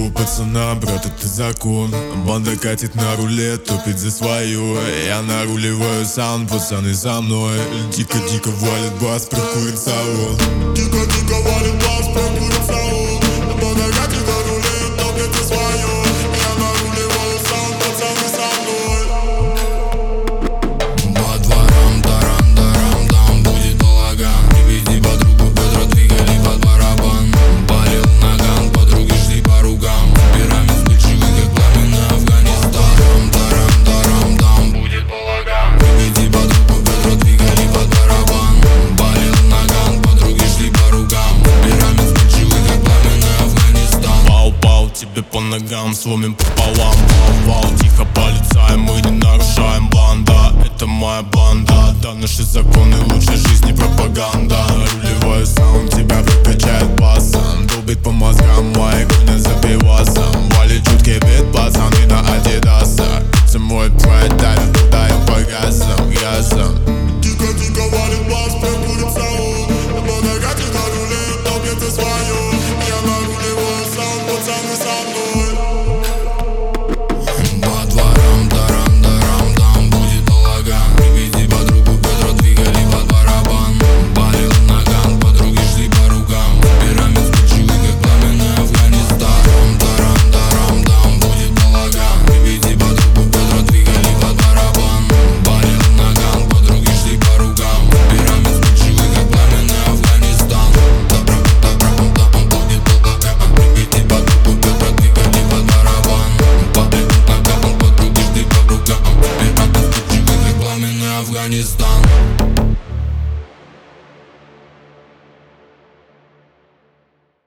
у пацана, брат, это закон. Банда катит на руле, топит за свое. Я наруливаю саунд, пацаны за мной. Дико-дико валит бас, прокурит салон. Дико-дико валит бас, прокурит салон. Банда катит на руле, топит за свое. Я наруливаю саунд, пацаны за мной. По дворам, тарам-тарам-там будет балаган. Привези подругу, бедра двигали под барабан. Палил наган, подруги шли по ругам. Пирамид вспыльчивый, как пламя Афганистан. Тарам-тарам-тарам, будет балаган. Привези подругу, бедра двигали под барабан. Палил наган, подруги шли по ругам. Пирамид вспыльчивый, как пламя Афганистан. Пау-пау, тебе по ногам, сломим пополам. Вау-вау, тихо полицаем, мы не нарушаем, банда. Это моя банда, да, наши законы лучшей жизни пропаганда. Рулевой саунд тебя прокачает басом. Долбит по мозгам, мои гонят за пивасом. Валит чуткий бит, пацаны на адидасах. Это мой прайд, дай